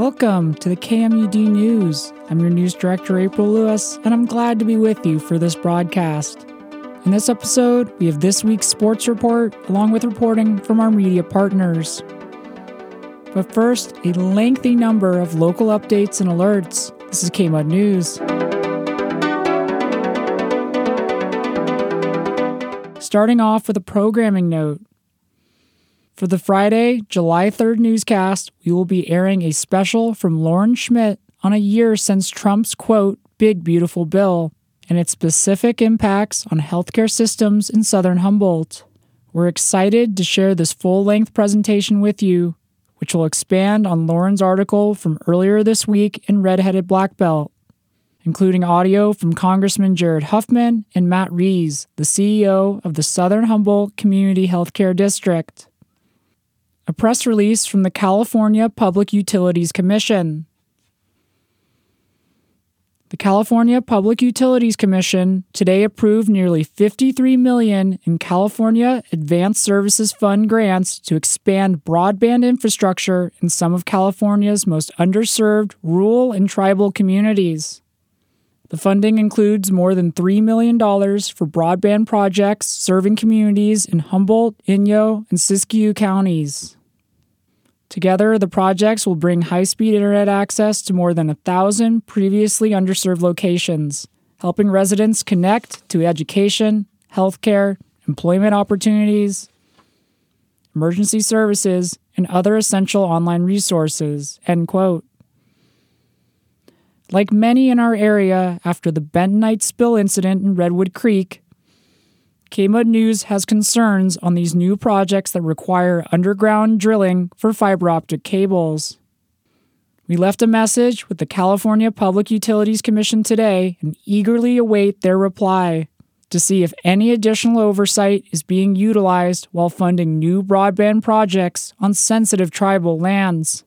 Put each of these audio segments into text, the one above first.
Welcome to the KMUD News. I'm your news director, April Lewis, and I'm glad to be with you for this broadcast. In this episode, we have this week's sports report, along with reporting from our media partners. But first, a lengthy number of local updates and alerts. This is KMUD News. Starting off with a programming note. For the Friday, July 3rd newscast, we will be airing a special from Lauren Schmidt on a year since Trump's, quote, big beautiful bill, and its specific impacts on healthcare systems in Southern Humboldt. We're excited to share this full-length presentation with you, which will expand on Lauren's article from earlier this week in Red-Headed Black Belt, including audio from Congressman Jared Huffman and Matt Rees, the CEO of the Southern Humboldt Community Healthcare District. A press release from the California Public Utilities Commission. The California Public Utilities Commission today approved nearly $53 million in California Advanced Services Fund grants to expand broadband infrastructure in some of California's most underserved rural and tribal communities. The funding includes more than $3 million for broadband projects serving communities in Humboldt, Inyo, and Siskiyou counties. Together, the projects will bring high-speed internet access to more than 1,000 previously underserved locations, helping residents connect to education, healthcare, employment opportunities, emergency services, and other essential online resources, end quote. Like many in our area after the bentonite spill incident in Redwood Creek, KMUD News has concerns on these new projects that require underground drilling for fiber optic cables. We left a message with the California Public Utilities Commission today and eagerly await their reply to see if any additional oversight is being utilized while funding new broadband projects on sensitive tribal lands.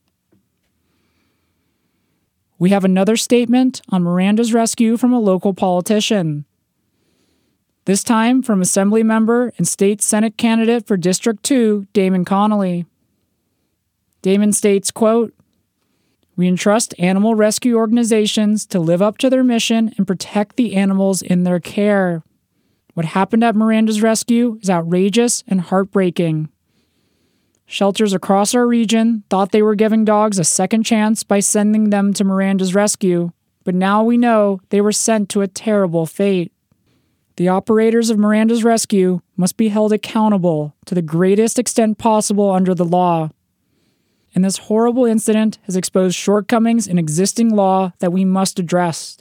We have another statement on Miranda's rescue from a local politician. This time from Assembly member and State Senate candidate for District 2, Damon Connolly. Damon states, quote, "We entrust animal rescue organizations to live up to their mission and protect the animals in their care. What happened at Miranda's rescue is outrageous and heartbreaking. Shelters across our region thought they were giving dogs a second chance by sending them to Miranda's rescue, but now we know they were sent to a terrible fate. The operators of Miranda's rescue must be held accountable to the greatest extent possible under the law. And this horrible incident has exposed shortcomings in existing law that we must address.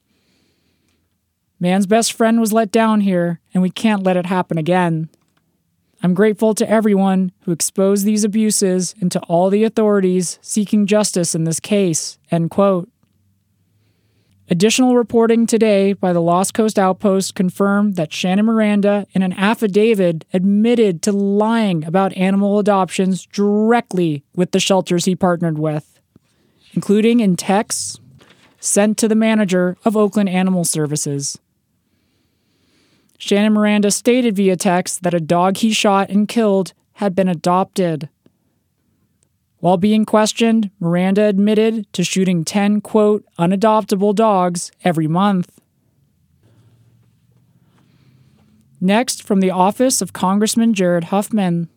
Man's best friend was let down here, and we can't let it happen again. I'm grateful to everyone who exposed these abuses and to all the authorities seeking justice in this case," end quote. Additional reporting today by the Lost Coast Outpost confirmed that Shannon Miranda, in an affidavit, admitted to lying about animal adoptions directly with the shelters he partnered with, including in texts sent to the manager of Oakland Animal Services. Shannon Miranda stated via text that a dog he shot and killed had been adopted. While being questioned, Miranda admitted to shooting 10, quote, unadoptable dogs every month. Next, from the office of Congressman Jared Huffman.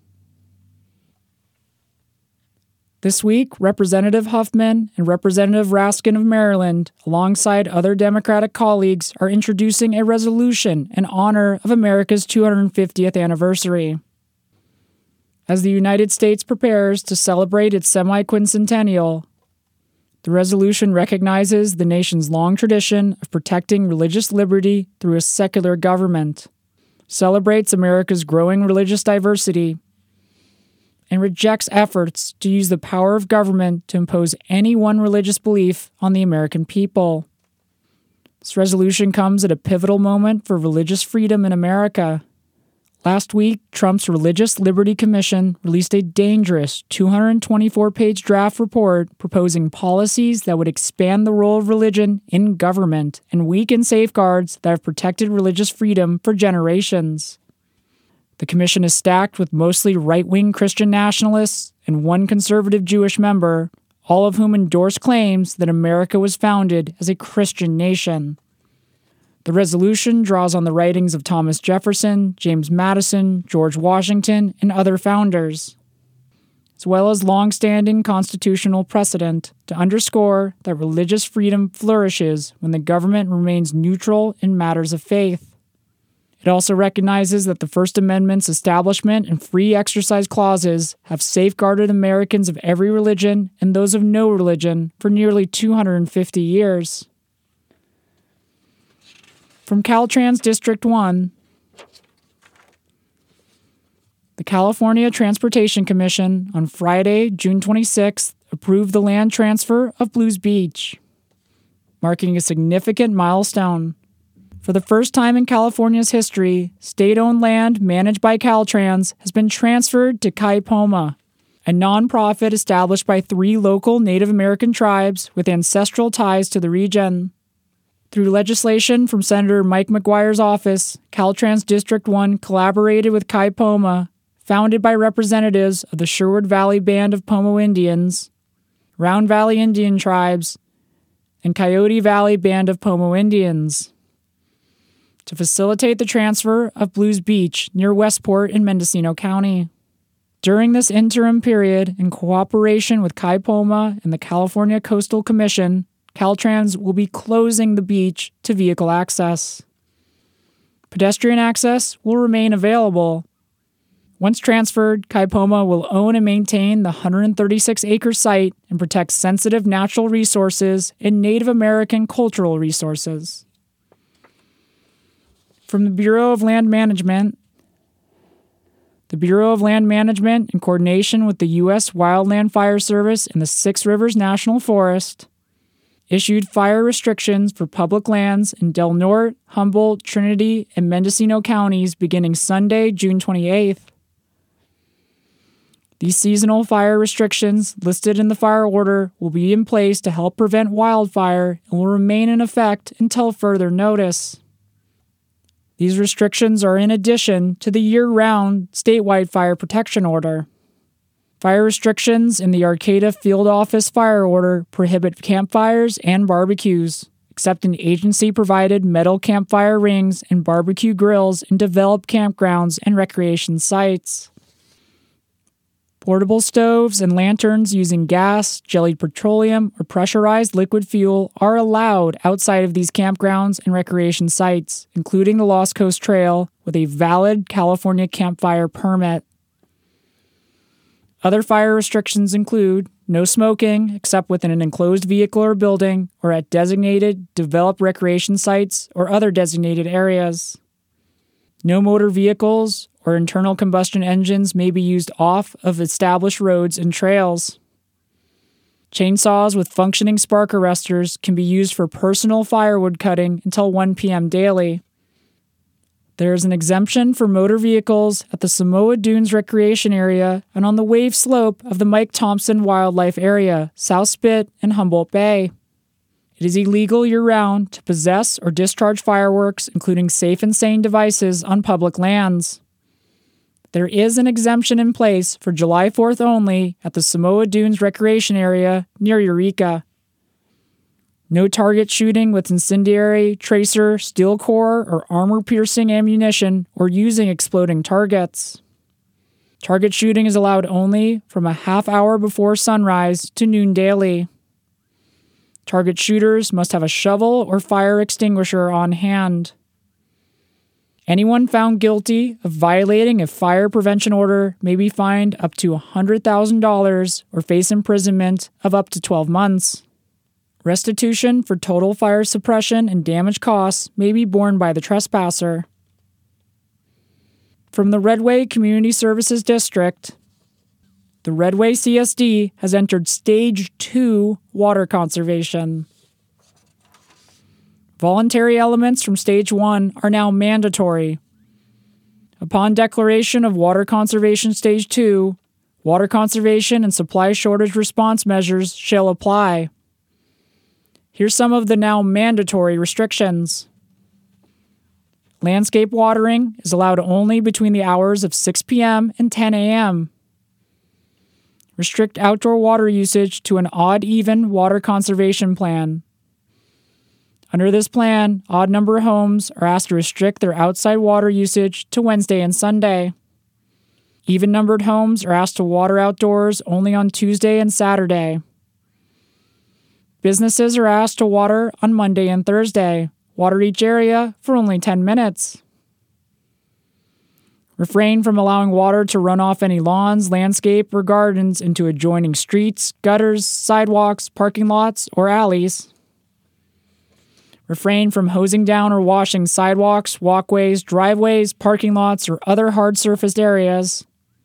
This week, Representative Huffman and Representative Raskin of Maryland, alongside other Democratic colleagues, are introducing a resolution in honor of America's 250th anniversary. As the United States prepares to celebrate its semi-quincentennial, the resolution recognizes the nation's long tradition of protecting religious liberty through a secular government, celebrates America's growing religious diversity, and rejects efforts to use the power of government to impose any one religious belief on the American people. This resolution comes at a pivotal moment for religious freedom in America. Last week, Trump's Religious Liberty Commission released a dangerous 224-page draft report proposing policies that would expand the role of religion in government and weaken safeguards that have protected religious freedom for generations. The commission is stacked with mostly right-wing Christian nationalists and one conservative Jewish member, all of whom endorse claims that America was founded as a Christian nation. The resolution draws on the writings of Thomas Jefferson, James Madison, George Washington, and other founders, as well as long-standing constitutional precedent to underscore that religious freedom flourishes when the government remains neutral in matters of faith. It also recognizes that the First Amendment's establishment and free exercise clauses have safeguarded Americans of every religion and those of no religion for nearly 250 years. From Caltrans District 1, the California Transportation Commission on Friday, June 26th, approved the land transfer of Blues Beach, marking a significant milestone. For the first time in California's history, state-owned land managed by Caltrans has been transferred to Kaipoma, a nonprofit established by 3 local Native American tribes with ancestral ties to the region. Through legislation from Senator Mike McGuire's office, Caltrans District 1 collaborated with Kaipoma, founded by representatives of the Sherwood Valley Band of Pomo Indians, Round Valley Indian Tribes, and Coyote Valley Band of Pomo Indians, to facilitate the transfer of Blues Beach near Westport in Mendocino County. During this interim period, in cooperation with Kaipoma and the California Coastal Commission, Caltrans will be closing the beach to vehicle access. Pedestrian access will remain available. Once transferred, Kaipoma will own and maintain the 136-acre site and protect sensitive natural resources and Native American cultural resources. From the Bureau of Land Management, the Bureau of Land Management, in coordination with the U.S. Wildland Fire Service and the Six Rivers National Forest, issued fire restrictions for public lands in Del Norte, Humboldt, Trinity, and Mendocino counties beginning Sunday, June 28th. These seasonal fire restrictions listed in the fire order will be in place to help prevent wildfire and will remain in effect until further notice. These restrictions are in addition to the year-round statewide fire protection order. Fire restrictions in the Arcata Field Office Fire Order prohibit campfires and barbecues, except in agency-provided metal campfire rings and barbecue grills in developed campgrounds and recreation sites. Portable stoves and lanterns using gas, jellied petroleum, or pressurized liquid fuel are allowed outside of these campgrounds and recreation sites, including the Lost Coast Trail, with a valid California campfire permit. Other fire restrictions include no smoking except within an enclosed vehicle or building or at designated, developed recreation sites or other designated areas. No motor vehicles or internal combustion engines may be used off of established roads and trails. Chainsaws with functioning spark arresters can be used for personal firewood cutting until 1 p.m. daily. There is an exemption for motor vehicles at the Samoa Dunes Recreation Area and on the wave slope of the Mike Thompson Wildlife Area, South Spit, and Humboldt Bay. It is illegal year-round to possess or discharge fireworks, including safe and sane devices, on public lands. There is an exemption in place for July 4th only at the Samoa Dunes Recreation Area near Eureka. No target shooting with incendiary, tracer, steel core, or armor-piercing ammunition or using exploding targets. Target shooting is allowed only from a half hour before sunrise to noon daily. Target shooters must have a shovel or fire extinguisher on hand. Anyone found guilty of violating a fire prevention order may be fined up to $100,000 or face imprisonment of up to 12 months. Restitution for total fire suppression and damage costs may be borne by the trespasser. From the Redway Community Services District, the Redway CSD has entered Stage 2 water conservation. Voluntary elements from Stage 1 are now mandatory. Upon declaration of Water Conservation Stage 2, water conservation and supply shortage response measures shall apply. Here's some of the now mandatory restrictions. Landscape watering is allowed only between the hours of 6 p.m. and 10 a.m. restrict outdoor water usage to an odd-even water conservation plan. Under this plan, odd-number homes are asked to restrict their outside water usage to Wednesday and Sunday. Even-numbered homes are asked to water outdoors only on Tuesday and Saturday. Businesses are asked to water on Monday and Thursday. Water each area for only 10 minutes. Refrain from allowing water to run off any lawns, landscape, or gardens into adjoining streets, gutters, sidewalks, parking lots, or alleys. Refrain from hosing down or washing sidewalks, walkways, driveways, parking lots, or other hard-surfaced areas.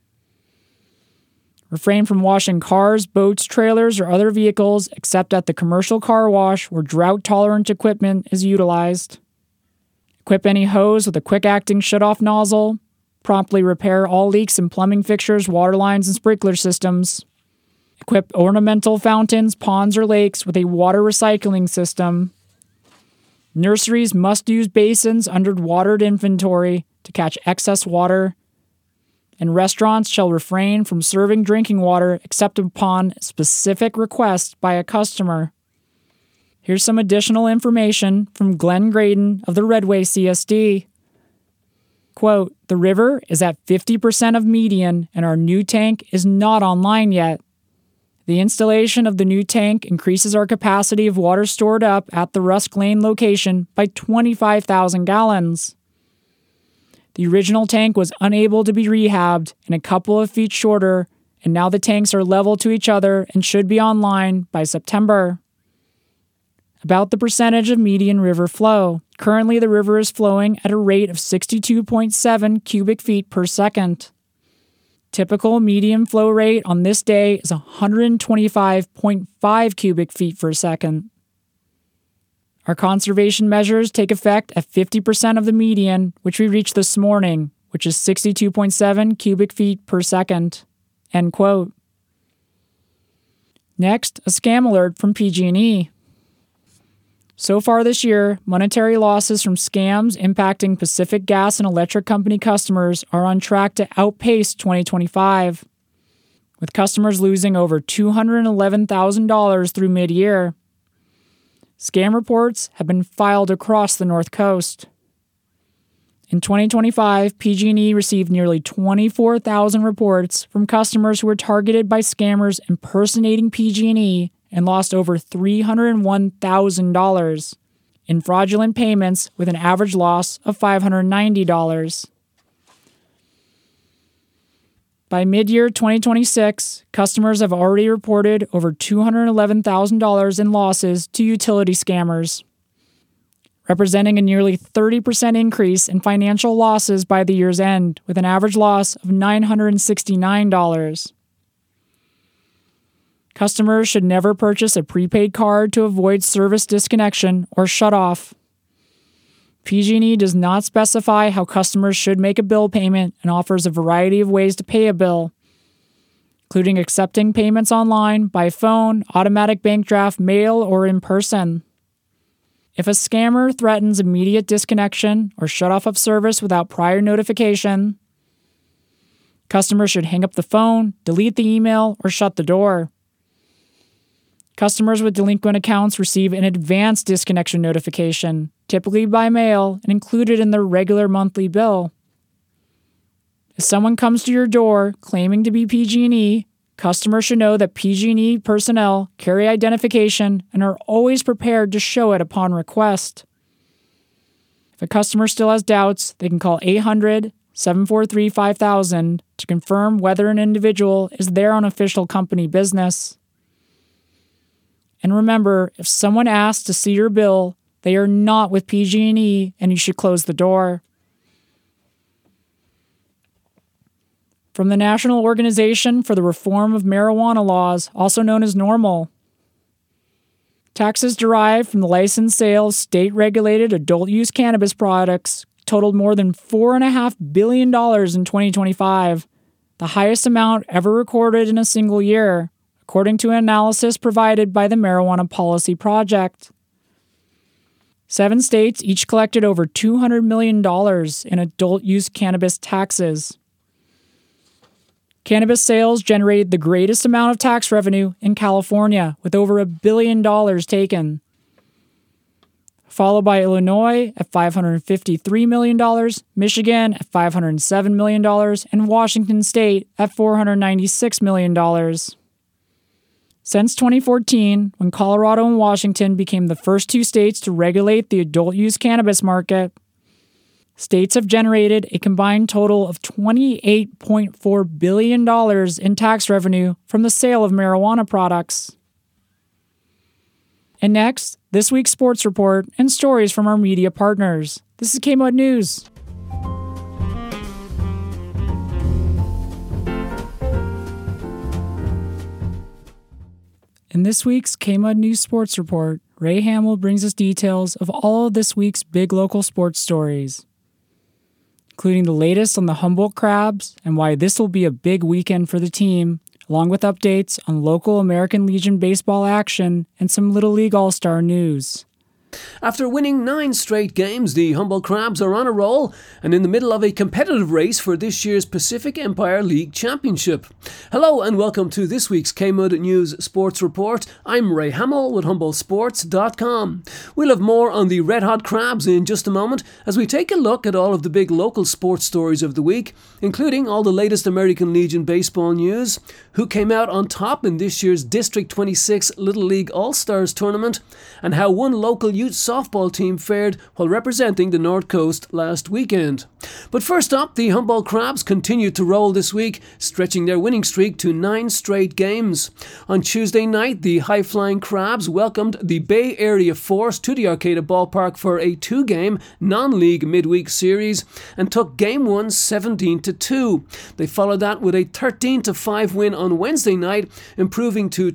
Refrain from washing cars, boats, trailers, or other vehicles except at the commercial car wash where drought-tolerant equipment is utilized. Equip any hose with a quick-acting shut-off nozzle. Promptly repair all leaks in plumbing fixtures, water lines, and sprinkler systems. Equip ornamental fountains, ponds, or lakes with a water recycling system. Nurseries must use basins under watered inventory to catch excess water. And restaurants shall refrain from serving drinking water except upon specific request by a customer. Here's some additional information from Glenn Graydon of the Redway CSD. Quote, "The river is at 50% of median and our new tank is not online yet. The installation of the new tank increases our capacity of water stored up at the Rusk Lane location by 25,000 gallons. The original tank was unable to be rehabbed and a couple of feet shorter, and now the tanks are level to each other and should be online by September." About the percentage of median river flow. Currently, the river is flowing at a rate of 62.7 cubic feet per second. Typical median flow rate on this day is 125.5 cubic feet per second. Our conservation measures take effect at 50% of the median, which we reached this morning, which is 62.7 cubic feet per second. End quote. Next, a scam alert from PG&E. So far this year, monetary losses from scams impacting Pacific Gas and Electric Company customers are on track to outpace 2025, with customers losing over $211,000 through mid-year. Scam reports have been filed across the North Coast. In 2025, PG&E received nearly 24,000 reports from customers who were targeted by scammers impersonating PG&E and lost over $301,000 in fraudulent payments with an average loss of $590. By mid-year 2026, customers have already reported over $211,000 in losses to utility scammers, representing a nearly 30% increase in financial losses by the year's end, with an average loss of $969. Customers should never purchase a prepaid card to avoid service disconnection or shutoff. PG&E does not specify how customers should make a bill payment and offers a variety of ways to pay a bill, including accepting payments online, by phone, automatic bank draft, mail, or in person. If a scammer threatens immediate disconnection or shutoff of service without prior notification, customers should hang up the phone, delete the email, or shut the door. Customers with delinquent accounts receive an advance disconnection notification, typically by mail and included in their regular monthly bill. If someone comes to your door claiming to be PG&E, customers should know that PG&E personnel carry identification and are always prepared to show it upon request. If a customer still has doubts, they can call 800-743-5000 to confirm whether an individual is there on official company business. And remember, if someone asks to see your bill, they are not with PG&E and you should close the door. From the National Organization for the Reform of Marijuana Laws, also known as NORML. Taxes derived from the licensed sale of state-regulated adult-use cannabis products totaled more than $4.5 billion in 2025, the highest amount ever recorded in a single year, according to an analysis provided by the Marijuana Policy Project. 7 states each collected over $200 million in adult-use cannabis taxes. Cannabis sales generated the greatest amount of tax revenue in California, with over $1 billion taken, followed by Illinois at $553 million, Michigan at $507 million, and Washington State at $496 million. Since 2014, when Colorado and Washington became the first two states to regulate the adult-use cannabis market, states have generated a combined total of $28.4 billion in tax revenue from the sale of marijuana products. And next, this week's sports report and stories from our media partners. This is KMUD News. In this week's KMUD News Sports Report, Ray Hamill brings us details of all of this week's big local sports stories, including the latest on the Humboldt Crabs and why this will be a big weekend for the team, along with updates on local American Legion baseball action and some Little League All-Star news. After winning 9 straight games, the Humboldt Crabs are on a roll and in the middle of a competitive race for this year's Pacific Empire League Championship. Hello and welcome to this week's KMUD News Sports Report. I'm Ray Hamill with HumboldtSports.com. We'll have more on the Red Hot Crabs in just a moment as we take a look at all of the big local sports stories of the week, including all the latest American Legion baseball news, who came out on top in this year's District 26 Little League All-Stars tournament, and how one local youth softball team fared while representing the North Coast last weekend. But first up, the Humboldt Crabs continued to roll this week, stretching their winning streak to 9 straight games. On Tuesday night, the high-flying Crabs welcomed the Bay Area Force to the Arcata Ballpark for a 2-game non-league midweek series and took Game 1 17-2. They followed that with a 13-5 win on Wednesday night, improving to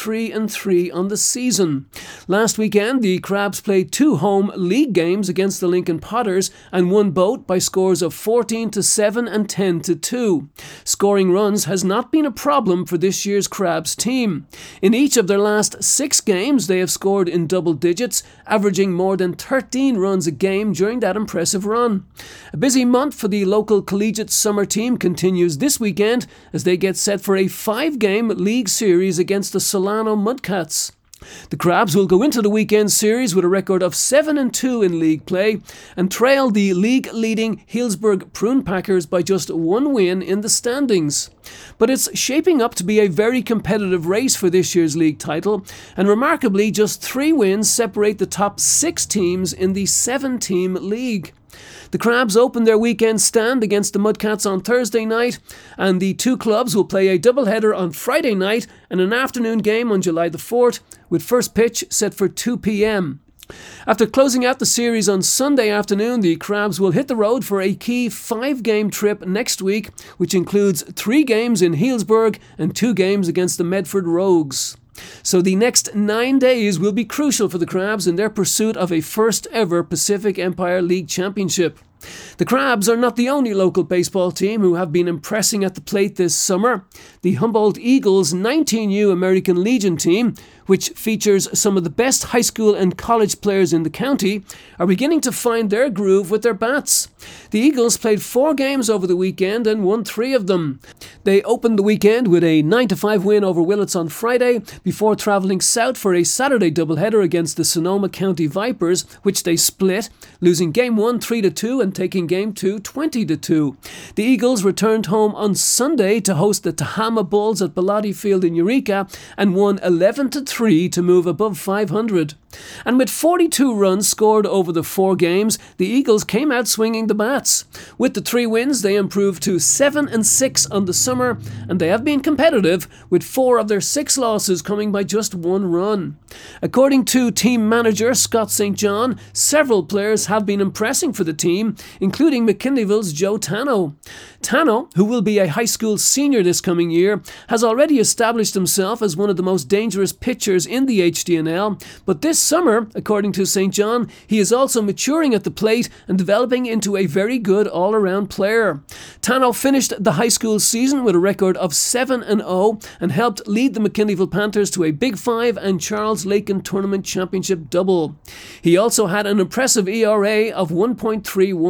23-3 on the season. Last weekend, the Crabs played 2 home league games against the Lincoln Potters and won both by scores of 14-7 and 10-2. Scoring runs has not been a problem for this year's Crabs team. In each of their last 6 games, they have scored in double digits, averaging more than 13 runs a game during that impressive run. A busy month for the local collegiate summer team continues this weekend as they get set for a 5-game league series against the Solano Mudcats. The Crabs will go into the weekend series with a record of 7-2 in league play and trail the league-leading Healdsburg Prune Packers by just 1 win in the standings. But it's shaping up to be a very competitive race for this year's league title, and remarkably, just 3 wins separate the top 6 teams in the 7-team league. The Crabs open their weekend stand against the Mudcats on Thursday night, and the 2 clubs will play a doubleheader on Friday night and an afternoon game on July the 4th, with first pitch set for 2 p.m. After closing out the series on Sunday afternoon, the Crabs will hit the road for a key 5-game trip next week, which includes 3 games in Healdsburg and 2 games against the Medford Rogues. So the next 9 days will be crucial for the Crabs in their pursuit of a first ever Pacific Empire League Championship. The Crabs are not the only local baseball team who have been impressing at the plate this summer. The Humboldt Eagles 19U American Legion team, which features some of the best high school and college players in the county, are beginning to find their groove with their bats. The Eagles played 4 games over the weekend and won 3 of them. They opened the weekend with a 9-5 win over Willits on Friday before travelling south for a Saturday doubleheader against the Sonoma County Vipers, which they split, losing Game 1 3-2 and taking Game 2 20-2. The Eagles returned home on Sunday to host the Tehama Bulls at Bellotti Field in Eureka and won 11-3 to move above 500. And with 42 runs scored over the 4 games, the Eagles came out swinging the bats. With the 3 wins, they improved to 7-6 on the summer, and they have been competitive, with 4 of their 6 losses coming by just 1 run. According to team manager Scott St. John, several players have been impressing for the team, including McKinleyville's Joe Tano. Tano, who will be a high school senior this coming year, has already established himself as one of the most dangerous pitchers in the HDNL, but this summer, according to St. John, he is also maturing at the plate and developing into a very good all-around player. Tano finished the high school season with a record of 7-0 and helped lead the McKinleyville Panthers to a Big 5 and Charles Lakin Tournament Championship double. He also had an impressive ERA of 1.31.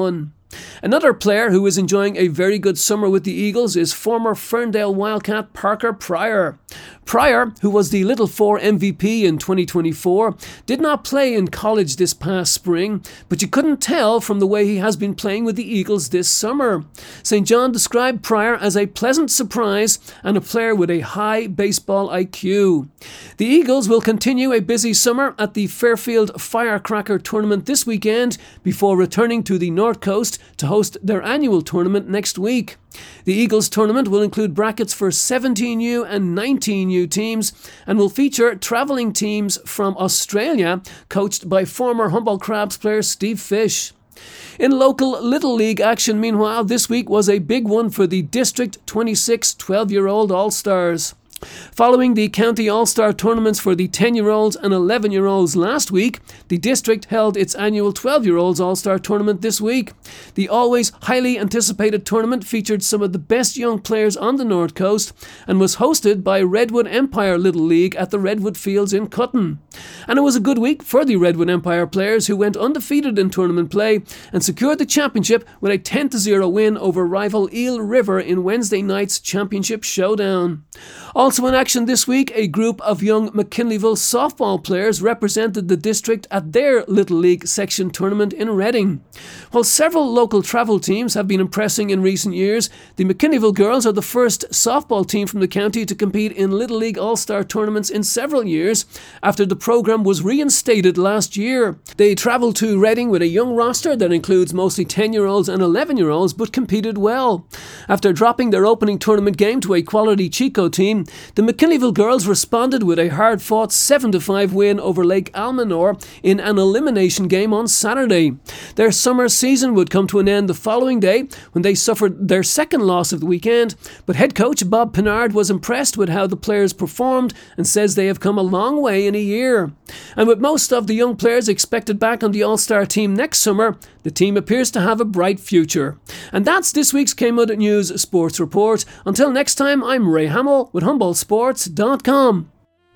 Another player who is enjoying a very good summer with the Eagles is former Ferndale Wildcat Parker Pryor. Pryor, who was the Little Four MVP in 2024, did not play in college this past spring, but you couldn't tell from the way he has been playing with the Eagles this summer. St. John described Pryor as a pleasant surprise and a player with a high baseball IQ. The Eagles will continue a busy summer at the Fairfield Firecracker Tournament this weekend before returning to the North Coast to host their annual tournament next week. The Eagles tournament will include brackets for 17U and 19U teams and will feature travelling teams from Australia coached by former Humboldt Crabs player Steve Fish. In local Little League action, meanwhile, this week was a big one for the District 26 12-year-old All-Stars. Following the county All-Star tournaments for the 10-year-olds and 11-year-olds last week, the district held its annual 12-year-olds All-Star tournament this week. The always highly anticipated tournament featured some of the best young players on the North Coast and was hosted by Redwood Empire Little League at the Redwood Fields in Cutton. And it was a good week for the Redwood Empire players, who went undefeated in tournament play and secured the championship with a 10-0 win over rival Eel River in Wednesday night's championship showdown. Also in action this week, a group of young McKinleyville softball players represented the district at their Little League section tournament in Reading. While several local travel teams have been impressing in recent years, the McKinleyville girls are the first softball team from the county to compete in Little League All-Star tournaments in several years after the program was reinstated last year. They travelled to Reading with a young roster that includes mostly 10-year-olds and 11-year-olds, but competed well. After dropping their opening tournament game to a quality Chico team, the McKinleyville girls responded with a hard-fought 7-5 win over Lake Almanor in an elimination game on Saturday. Their summer season would come to an end the following day when they suffered their second loss of the weekend, but head coach Bob Pinard was impressed with how the players performed and says they have come a long way in a year. And with most of the young players expected back on the All-Star team next summer, the team appears to have a bright future. And that's this week's KMUD News Sports Report. Until next time, I'm Ray Hamill with HumboldtSports.com.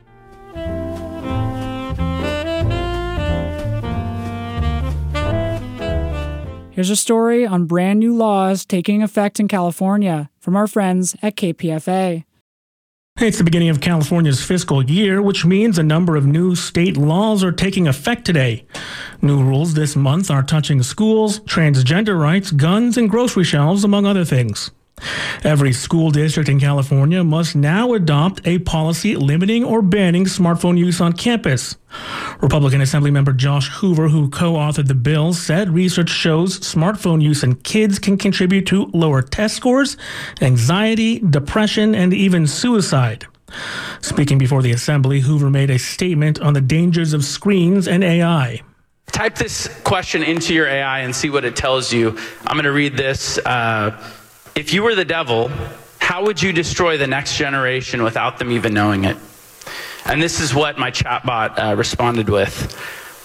Here's a story on brand new laws taking effect in California from our friends at KPFA. It's the beginning of California's fiscal year, which means a number of new state laws are taking effect today. New rules this month are touching schools, transgender rights, guns, and grocery shelves, among other things. Every school district in California must now adopt a policy limiting or banning smartphone use on campus. Republican Assemblymember Josh Hoover, who co-authored the bill, said research shows smartphone use in kids can contribute to lower test scores, anxiety, depression, and even suicide. Speaking before the Assembly, Hoover made a statement on the dangers of screens and AI. Type this question into your AI and see what it tells you. I'm going to read this. If you were the devil, how would you destroy the next generation without them even knowing it? And this is what my chatbot responded with.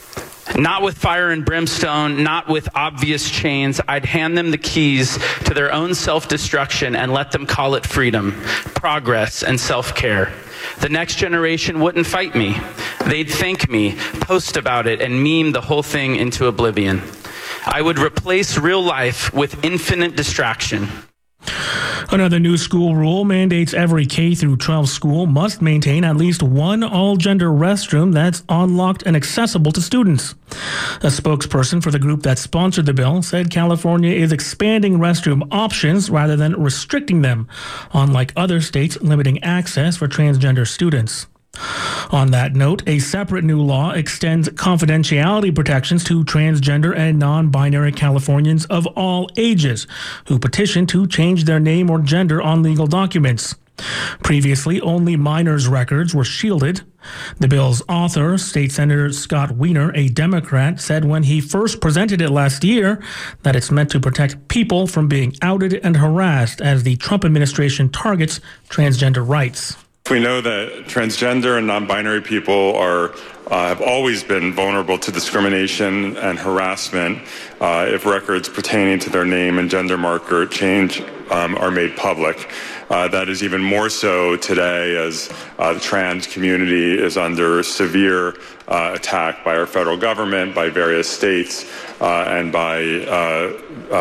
Not with fire and brimstone, not with obvious chains. I'd hand them the keys to their own self-destruction and let them call it freedom, progress, and self-care. The next generation wouldn't fight me. They'd thank me, post about it, and meme the whole thing into oblivion. I would replace real life with infinite distraction. Another new school rule mandates every K-12 school must maintain at least one all-gender restroom that's unlocked and accessible to students. A spokesperson for the group that sponsored the bill said California is expanding restroom options rather than restricting them, unlike other states limiting access for transgender students. On that note, a separate new law extends confidentiality protections to transgender and non-binary Californians of all ages who petition to change their name or gender on legal documents. Previously, only minors' records were shielded. The bill's author, State Senator Scott Wiener, a Democrat, said when he first presented it last year that it's meant to protect people from being outed and harassed as the Trump administration targets transgender rights. We know that transgender and non-binary people have always been vulnerable to discrimination and harassment if records pertaining to their name and gender marker change are made public. That is even more so today as the trans community is under severe attack by our federal government, by various states, and by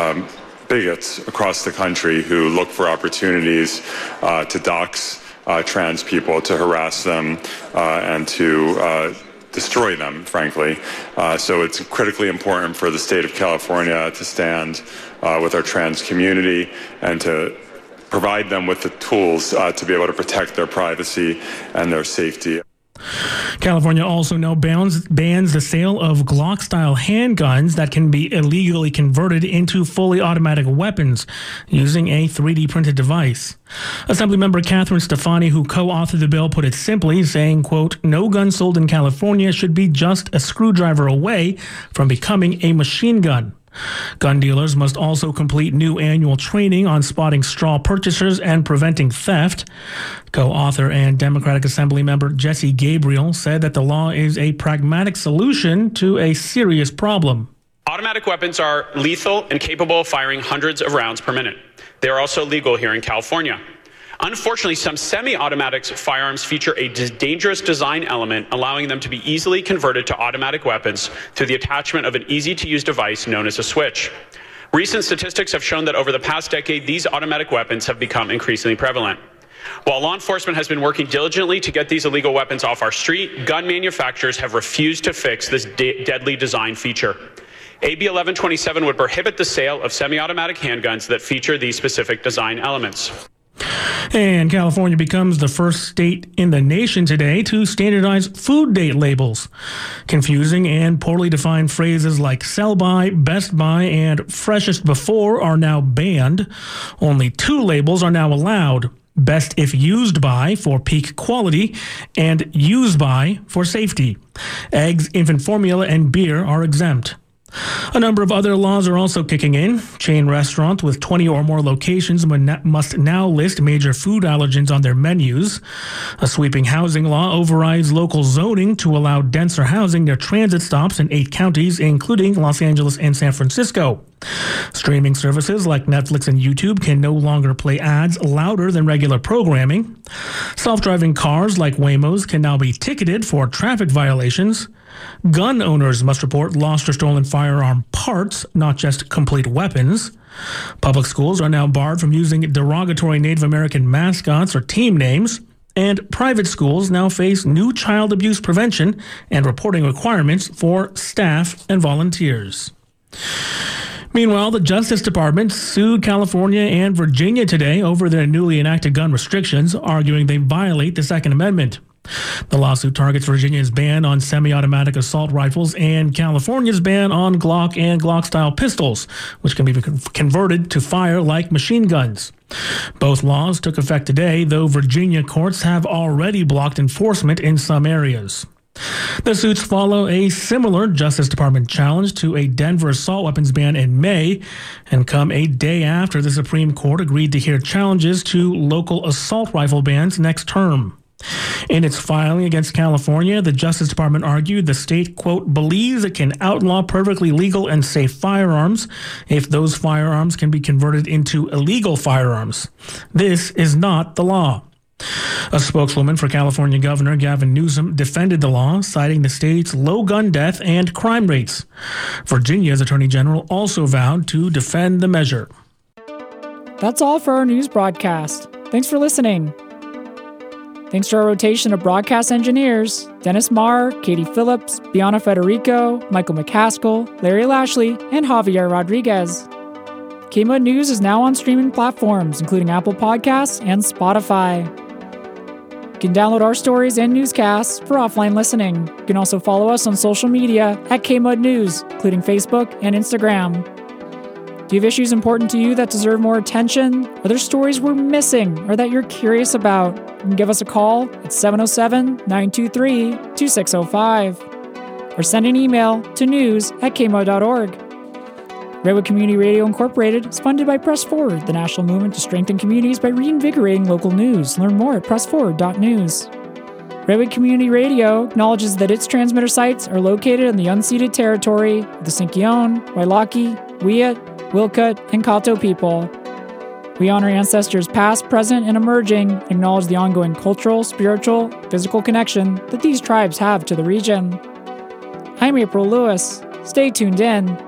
bigots across the country who look for opportunities to dox trans people, to harass them, and to destroy them, frankly. So it's critically important for the state of California to stand with our trans community and to provide them with the tools to be able to protect their privacy and their safety. California also now bans the sale of Glock-style handguns that can be illegally converted into fully automatic weapons using a 3D printed device. Assemblymember Catherine Stefani, who co-authored the bill, put it simply, saying, quote, "No gun sold in California should be just a screwdriver away from becoming a machine gun. Gun dealers must also complete new annual training on spotting straw purchasers and preventing theft." Co-author and Democratic Assembly member Jesse Gabriel said that the law is a pragmatic solution to a serious problem. Automatic weapons are lethal and capable of firing hundreds of rounds per minute. They are also legal here in California. Unfortunately, some semi-automatic firearms feature a dangerous design element, allowing them to be easily converted to automatic weapons through the attachment of an easy-to-use device known as a switch. Recent statistics have shown that over the past decade, these automatic weapons have become increasingly prevalent. While law enforcement has been working diligently to get these illegal weapons off our street, gun manufacturers have refused to fix this deadly design feature. AB 1127 would prohibit the sale of semi-automatic handguns that feature these specific design elements. And California becomes the first state in the nation today to standardize food date labels. Confusing and poorly defined phrases like sell by, best by, and freshest before are now banned. Only 2 labels are now allowed: best if used by for peak quality and used by for safety. Eggs, infant formula, and beer are exempt. A number of other laws are also kicking in. Chain restaurants with 20 or more locations must now list major food allergens on their menus. A sweeping housing law overrides local zoning to allow denser housing near transit stops in 8 counties, including Los Angeles and San Francisco. Streaming services like Netflix and YouTube can no longer play ads louder than regular programming. Self-driving cars like Waymos can now be ticketed for traffic violations. Gun owners must report lost or stolen firearm parts, not just complete weapons. Public schools are now barred from using derogatory Native American mascots or team names. And private schools now face new child abuse prevention and reporting requirements for staff and volunteers. Meanwhile, the Justice Department sued California and Virginia today over their newly enacted gun restrictions, arguing they violate the Second Amendment. The lawsuit targets Virginia's ban on semi-automatic assault rifles and California's ban on Glock and Glock-style pistols, which can be converted to fire like machine guns. Both laws took effect today, though Virginia courts have already blocked enforcement in some areas. The suits follow a similar Justice Department challenge to a Denver assault weapons ban in May and come a day after the Supreme Court agreed to hear challenges to local assault rifle bans next term. In its filing against California, the Justice Department argued the state, quote, believes it can outlaw perfectly legal and safe firearms if those firearms can be converted into illegal firearms. This is not the law. A spokeswoman for California Governor Gavin Newsom defended the law, citing the state's low gun death and crime rates. Virginia's Attorney General also vowed to defend the measure. That's all for our news broadcast. Thanks for listening. Thanks to our rotation of broadcast engineers, Dennis Marr, Katie Phillips, Bianna Federico, Michael McCaskill, Larry Lashley, and Javier Rodriguez. KMUD News is now on streaming platforms, including Apple Podcasts and Spotify. You can download our stories and newscasts for offline listening. You can also follow us on social media at KMUD News, including Facebook and Instagram. Do you have issues important to you that deserve more attention? Are there stories we're missing or that you're curious about? You can give us a call at 707-923-2605 or send an email to news@kmud.org. Redwood Community Radio Incorporated is funded by Press Forward, the national movement to strengthen communities by reinvigorating local news. Learn more at pressforward.news. Redwood Community Radio acknowledges that its transmitter sites are located in the unceded territory of the Sinkyone, Wailaki, Wiyut, Wilkut, and Kato people. We honor ancestors past, present, and emerging, and acknowledge the ongoing cultural, spiritual, physical connection that these tribes have to the region. I'm April Lewis. Stay tuned in.